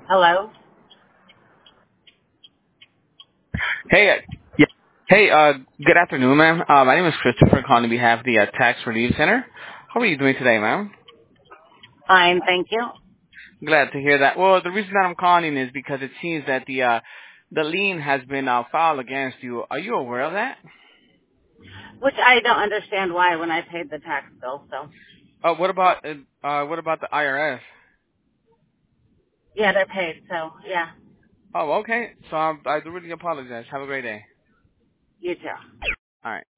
Hello? Hey, hey, good afternoon, ma'am. My name is Christopher, calling on behalf of the Tax Relief Center. How are you doing today, ma'am? Fine, thank you. Glad to hear that. Well, the reason that I'm calling is because it seems that the lien has been filed against you. Are you aware of that? Which I don't understand why when I paid the tax bill, so. What about the IRS? Yeah, they're paid, so, yeah. Oh, okay. So I do really apologize. Have a great day. You too. All right.